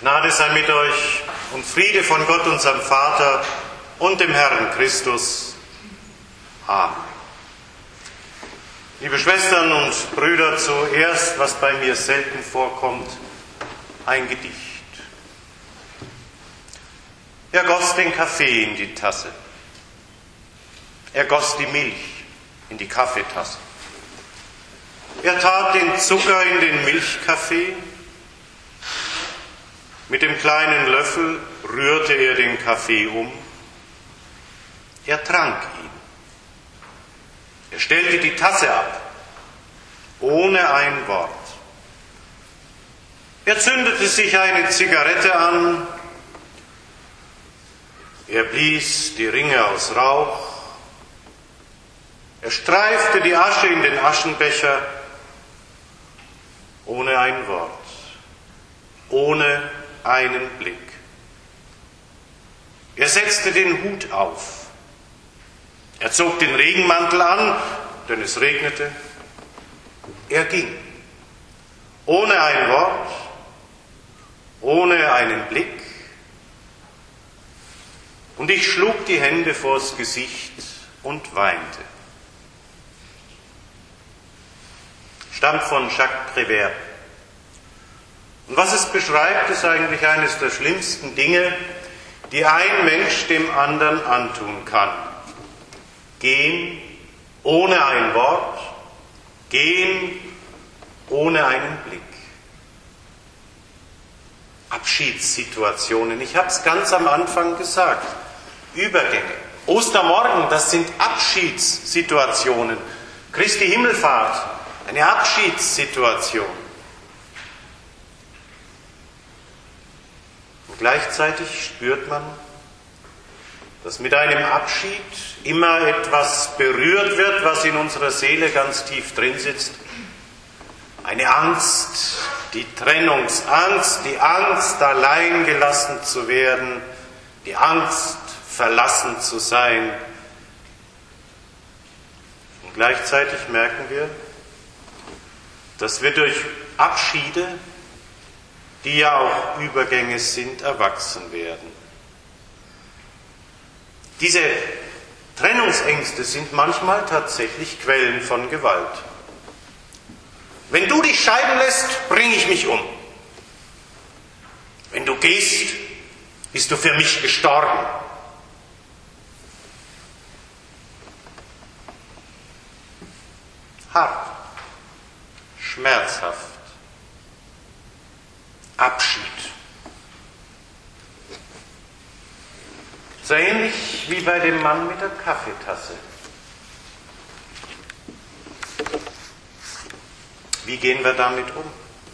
Gnade sei mit euch und Friede von Gott, unserem Vater und dem Herrn Christus. Amen. Liebe Schwestern und Brüder, zuerst, was bei mir selten vorkommt, ein Gedicht. Er goss den Kaffee in die Tasse. Er goss die Milch in die Kaffeetasse. Er tat den Zucker in den Milchkaffee. Mit dem kleinen Löffel rührte er den Kaffee um. Er trank ihn. Er stellte die Tasse ab, ohne ein Wort. Er zündete sich eine Zigarette an. Er blies die Ringe aus Rauch. Er streifte die Asche in den Aschenbecher, ohne ein Wort, ohne einen Blick. Er setzte den Hut auf. Er zog den Regenmantel an, denn es regnete. Er ging, ohne ein Wort, ohne einen Blick. Und ich schlug die Hände vors Gesicht und weinte. Stammt von Jacques Prévert. Und was es beschreibt, ist eigentlich eines der schlimmsten Dinge, die ein Mensch dem anderen antun kann. Gehen ohne ein Wort, gehen ohne einen Blick. Abschiedssituationen, ich habe es ganz am Anfang gesagt, Übergänge. Ostermorgen, das sind Abschiedssituationen. Christi Himmelfahrt, eine Abschiedssituation. Und gleichzeitig spürt man, dass mit einem Abschied immer etwas berührt wird, was in unserer Seele ganz tief drin sitzt. Eine Angst, die Trennungsangst, die Angst, allein gelassen zu werden, die Angst, verlassen zu sein. Und gleichzeitig merken wir, dass wir durch Abschiede, die ja auch Übergänge sind, erwachsen werden. Diese Trennungsängste sind manchmal tatsächlich Quellen von Gewalt. Wenn du dich scheiden lässt, bringe ich mich um. Wenn du gehst, bist du für mich gestorben. Hart, schmerzhaft, Abschied. So ähnlich wie bei dem Mann mit der Kaffeetasse. Wie gehen wir damit um?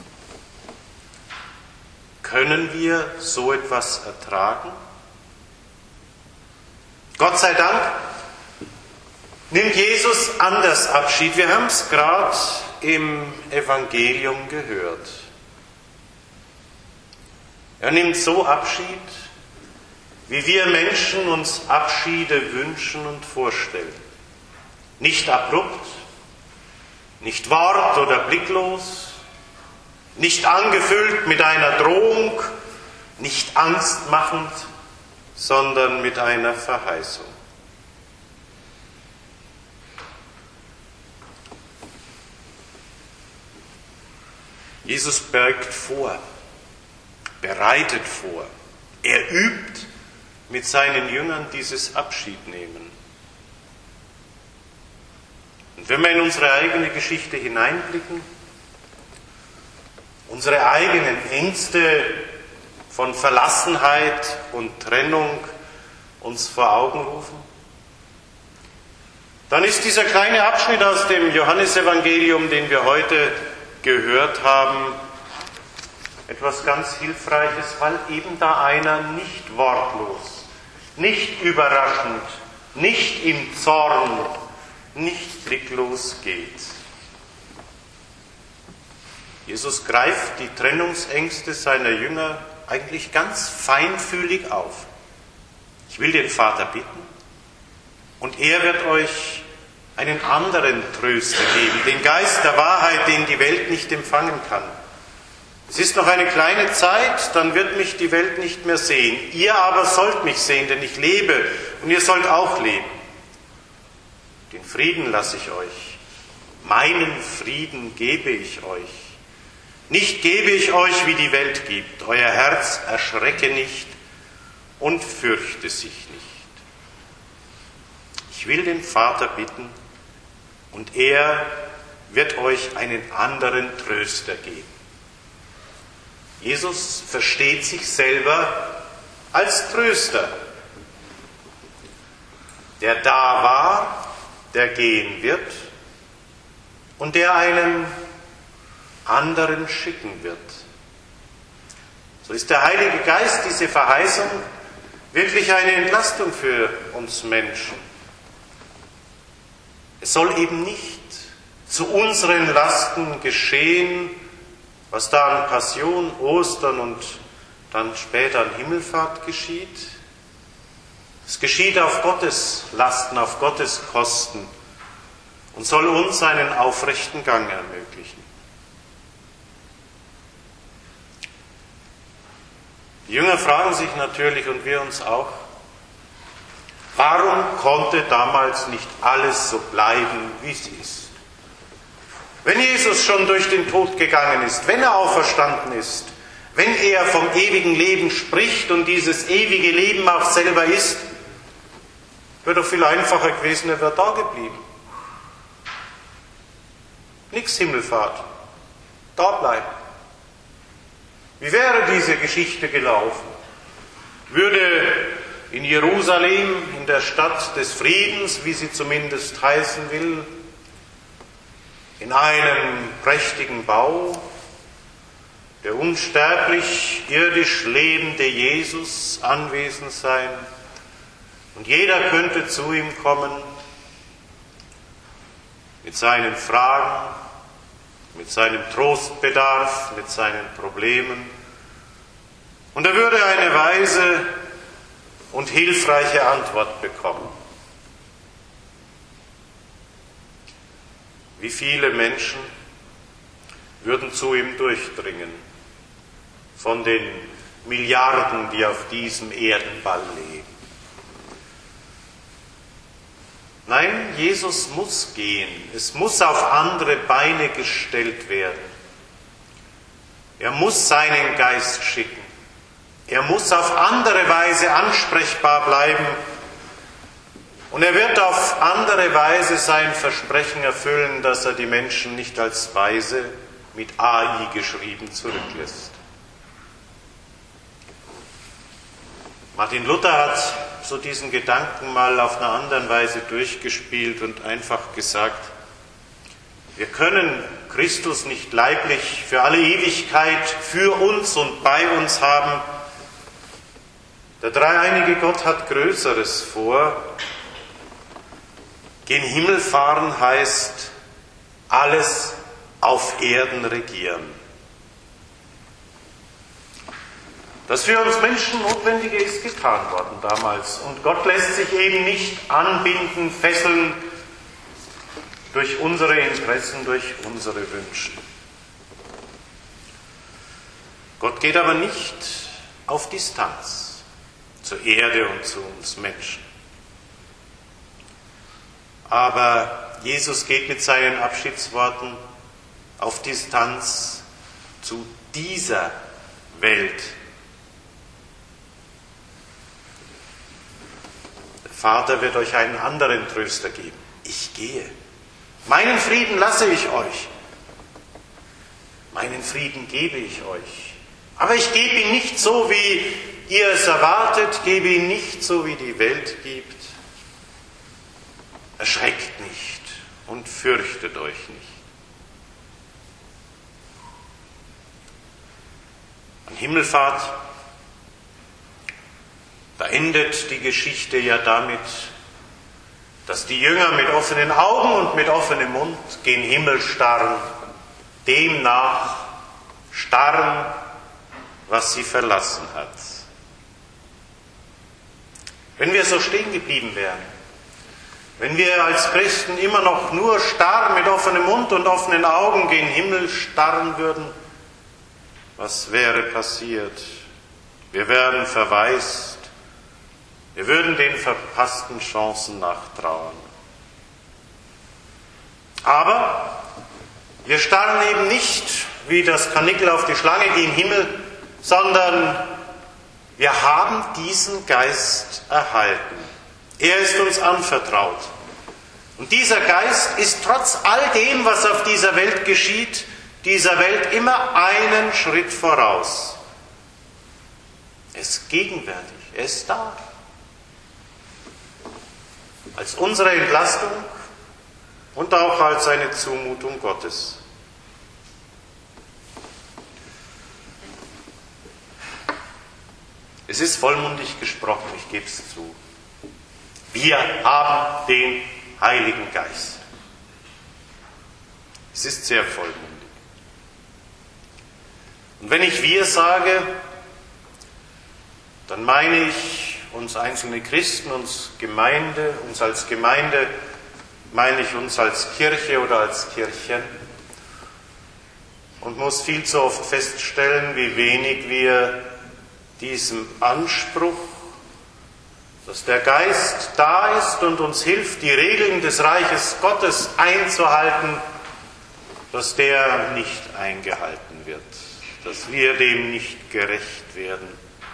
Können wir so etwas ertragen? Gott sei Dank nimmt Jesus anders Abschied. Wir haben es gerade im Evangelium gehört. Er nimmt so Abschied, wie wir Menschen uns Abschiede wünschen und vorstellen. Nicht abrupt, nicht wort- oder blicklos, nicht angefüllt mit einer Drohung, nicht angstmachend, sondern mit einer Verheißung. Jesus beugt vor, bereitet vor, er übt mit seinen Jüngern dieses Abschiednehmen. Und wenn wir in unsere eigene Geschichte hineinblicken, unsere eigenen Ängste von Verlassenheit und Trennung uns vor Augen rufen, dann ist dieser kleine Abschnitt aus dem Johannesevangelium, den wir heute gehört haben, etwas ganz Hilfreiches, weil eben da einer nicht wortlos, nicht überraschend, nicht im Zorn, nicht blicklos geht. Jesus greift die Trennungsängste seiner Jünger eigentlich ganz feinfühlig auf. Ich will den Vater bitten und er wird euch einen anderen Tröster geben, den Geist der Wahrheit, den die Welt nicht empfangen kann. Es ist noch eine kleine Zeit, dann wird mich die Welt nicht mehr sehen. Ihr aber sollt mich sehen, denn ich lebe und ihr sollt auch leben. Den Frieden lasse ich euch. Meinen Frieden gebe ich euch. Nicht gebe ich euch, wie die Welt gibt. Euer Herz erschrecke nicht und fürchte sich nicht. Ich will den Vater bitten und er wird euch einen anderen Tröster geben. Jesus versteht sich selber als Tröster, der da war, der gehen wird und der einen anderen schicken wird. So ist der Heilige Geist, diese Verheißung, wirklich eine Entlastung für uns Menschen. Es soll eben nicht zu unseren Lasten geschehen, was da an Passion, Ostern und dann später an Himmelfahrt geschieht. Es geschieht auf Gottes Lasten, auf Gottes Kosten und soll uns einen aufrechten Gang ermöglichen. Die Jünger fragen sich natürlich und wir uns auch, warum konnte damals nicht alles so bleiben, wie es ist? Wenn Jesus schon durch den Tod gegangen ist, wenn er auferstanden ist, wenn er vom ewigen Leben spricht und dieses ewige Leben auch selber ist, wäre doch viel einfacher gewesen, er wäre da geblieben. Nix Himmelfahrt, da bleiben. Wie wäre diese Geschichte gelaufen? Würde in Jerusalem, in der Stadt des Friedens, wie sie zumindest heißen will, in einem prächtigen Bau der unsterblich irdisch lebende Jesus anwesend sein und jeder könnte zu ihm kommen mit seinen Fragen, mit seinem Trostbedarf, mit seinen Problemen und er würde eine weise und hilfreiche Antwort bekommen. Wie viele Menschen würden zu ihm durchdringen von den Milliarden, die auf diesem Erdenball leben? Nein, Jesus muss gehen. Es muss auf andere Beine gestellt werden. Er muss seinen Geist schicken. Er muss auf andere Weise ansprechbar bleiben. Und er wird auf andere Weise sein Versprechen erfüllen, dass er die Menschen nicht als Weise mit AI geschrieben zurücklässt. Martin Luther hat so diesen Gedanken mal auf einer anderen Weise durchgespielt und einfach gesagt, wir können Christus nicht leiblich für alle Ewigkeit für uns und bei uns haben. Der dreieinige Gott hat Größeres vor. Gen Himmel fahren heißt, alles auf Erden regieren. Das für uns Menschen Notwendige ist getan worden damals. Und Gott lässt sich eben nicht anbinden, fesseln durch unsere Interessen, durch unsere Wünsche. Gott geht aber nicht auf Distanz zur Erde und zu uns Menschen. Aber Jesus geht mit seinen Abschiedsworten auf Distanz zu dieser Welt. Der Vater wird euch einen anderen Tröster geben. Ich gehe. Meinen Frieden lasse ich euch. Meinen Frieden gebe ich euch. Aber ich gebe ihn nicht so, wie ihr es erwartet, gebe ihn nicht so, wie die Welt gibt. Erschreckt nicht und fürchtet euch nicht. An Himmelfahrt, da endet die Geschichte ja damit, dass die Jünger mit offenen Augen und mit offenem Mund gen Himmel starren, demnach starren, was sie verlassen hat. Wenn wir so stehen geblieben wären, wenn wir als Christen immer noch nur starr mit offenem Mund und offenen Augen gen Himmel starren würden, was wäre passiert? Wir wären verwaist. Wir würden den verpassten Chancen nachtrauern. Aber wir starren eben nicht wie das Karnickel auf die Schlange gen Himmel, sondern wir haben diesen Geist erhalten. Er ist uns anvertraut. Und dieser Geist ist trotz all dem, was auf dieser Welt geschieht, dieser Welt immer einen Schritt voraus. Er ist gegenwärtig, er ist da. Als unsere Entlastung und auch als eine Zumutung Gottes. Es ist vollmundig gesprochen, ich gebe es zu. Wir haben den Heiligen Geist. Es ist sehr vollmundig. Und wenn ich wir sage, dann meine ich uns einzelne Christen, uns als Gemeinde, meine ich uns als Kirche oder als Kirchen und muss viel zu oft feststellen, wie wenig wir diesem Anspruch, dass der Geist da ist und uns hilft, die Regeln des Reiches Gottes einzuhalten, dass der nicht eingehalten wird, dass wir dem nicht gerecht werden.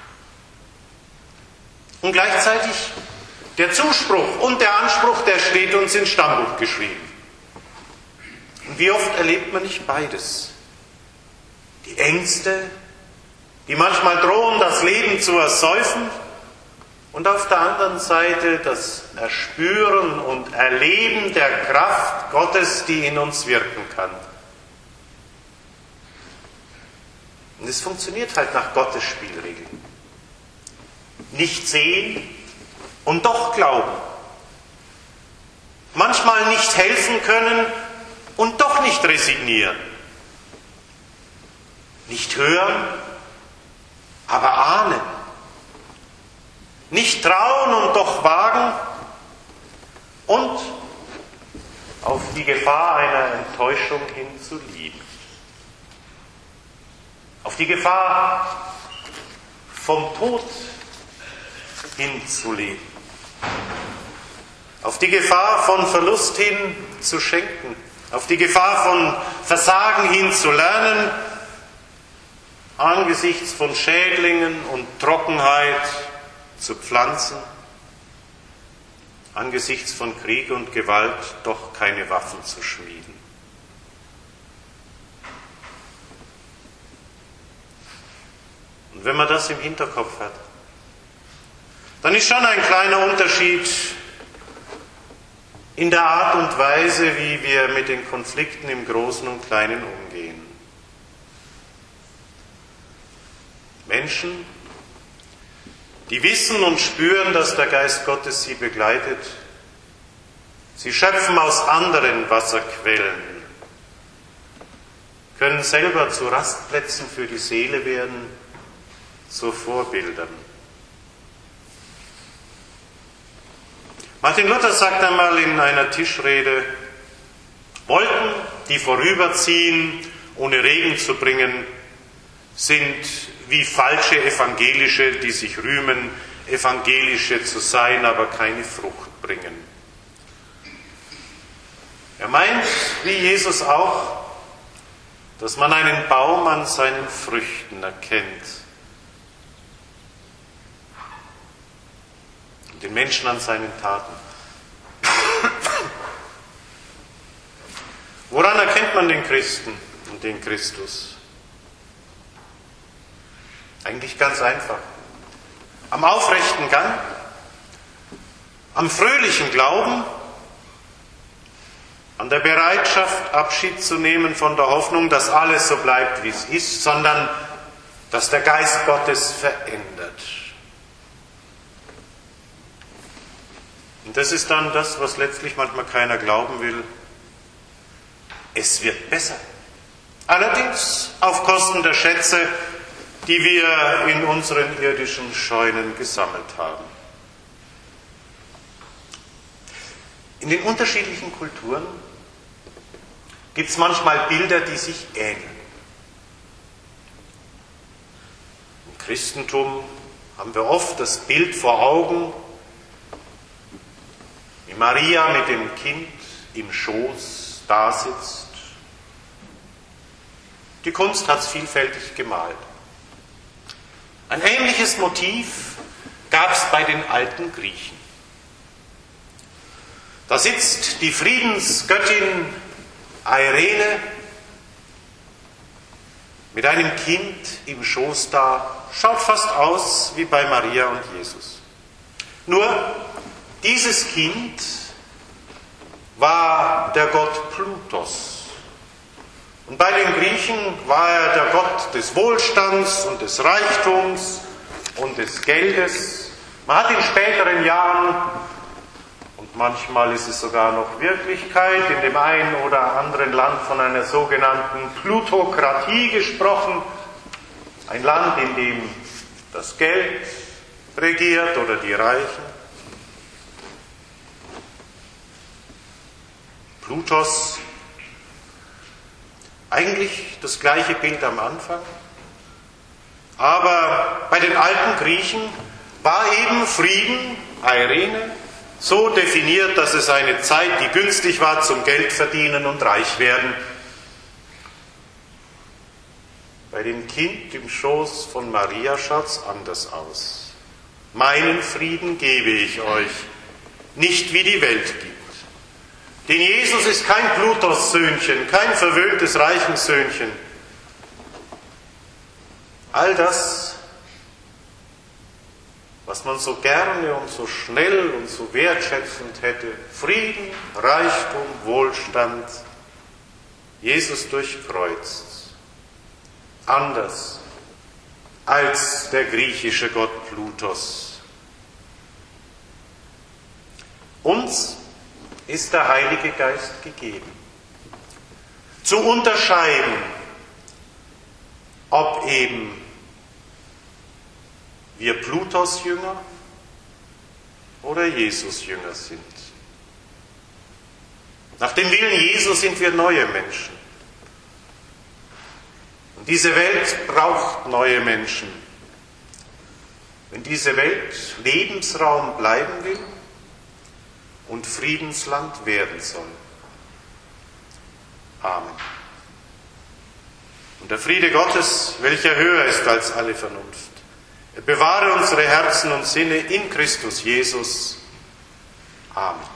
Und gleichzeitig der Zuspruch und der Anspruch, der steht uns ins Stammbuch geschrieben. Und wie oft erlebt man nicht beides? Die Ängste, die manchmal drohen, das Leben zu ersäufen, und auf der anderen Seite das Erspüren und Erleben der Kraft Gottes, die in uns wirken kann. Und es funktioniert halt nach Gottes Spielregeln. Nicht sehen und doch glauben. Manchmal nicht helfen können und doch nicht resignieren. Nicht hören, aber ahnen. Nicht trauen und doch wagen und auf die Gefahr einer Enttäuschung hin zu lieben. Auf die Gefahr vom Tod hin zu leben. Auf die Gefahr von Verlust hin zu schenken. Auf die Gefahr von Versagen hin zu lernen. Angesichts von Schädlingen und Trockenheit zu pflanzen, angesichts von Krieg und Gewalt doch keine Waffen zu schmieden. Und wenn man das im Hinterkopf hat, dann ist schon ein kleiner Unterschied in der Art und Weise, wie wir mit den Konflikten im Großen und Kleinen umgehen. Menschen, die wissen und spüren, dass der Geist Gottes sie begleitet. Sie schöpfen aus anderen Wasserquellen, können selber zu Rastplätzen für die Seele werden, zu Vorbildern. Martin Luther sagt einmal in einer Tischrede, Wolken, die vorüberziehen, ohne Regen zu bringen, sind wie falsche Evangelische, die sich rühmen, Evangelische zu sein, aber keine Frucht bringen. Er meint, wie Jesus auch, dass man einen Baum an seinen Früchten erkennt und den Menschen an seinen Taten. Woran erkennt man den Christen und den Christus? Eigentlich ganz einfach. Am aufrechten Gang, am fröhlichen Glauben, an der Bereitschaft, Abschied zu nehmen von der Hoffnung, dass alles so bleibt, wie es ist, sondern dass der Geist Gottes verändert. Und das ist dann das, was letztlich manchmal keiner glauben will. Es wird besser. Allerdings auf Kosten der Schätze, die wir in unseren irdischen Scheunen gesammelt haben. In den unterschiedlichen Kulturen gibt es manchmal Bilder, die sich ähneln. Christentum haben wir oft das Bild vor Augen, wie Maria mit dem Kind im Schoß dasitzt. Die Kunst hat es vielfältig gemalt. Ein ähnliches Motiv gab es bei den alten Griechen. Da sitzt die Friedensgöttin Eirene mit einem Kind im Schoß da, schaut fast aus wie bei Maria und Jesus. Nur dieses Kind war der Gott Plutos. Und bei den Griechen war er der Gott des Wohlstands und des Reichtums und des Geldes. Man hat in späteren Jahren, und manchmal ist es sogar noch Wirklichkeit, in dem einen oder anderen Land von einer sogenannten Plutokratie gesprochen. Ein Land, in dem das Geld regiert oder die Reichen. Plutos, eigentlich das gleiche Bild am Anfang. Aber bei den alten Griechen war eben Frieden, Eirene, so definiert, dass es eine Zeit, die günstig war zum Geldverdienen und Reichwerden. Bei dem Kind im Schoß von Maria schaut es anders aus. Meinen Frieden gebe ich euch, nicht wie die Welt gibt. Denn Jesus ist kein Plutos-Söhnchen, kein verwöhntes Reichensöhnchen. All das, was man so gerne und so schnell und so wertschätzend hätte, Frieden, Reichtum, Wohlstand, Jesus durchkreuzt. Anders als der griechische Gott Plutos. Uns ist der Heilige Geist gegeben, zu unterscheiden, ob eben wir Plutos-Jünger oder Jesus-Jünger sind. Nach dem Willen Jesu sind wir neue Menschen. Und diese Welt braucht neue Menschen. Wenn diese Welt Lebensraum bleiben will und Friedensland werden soll. Amen. Und der Friede Gottes, welcher höher ist als alle Vernunft, er bewahre unsere Herzen und Sinne in Christus Jesus. Amen.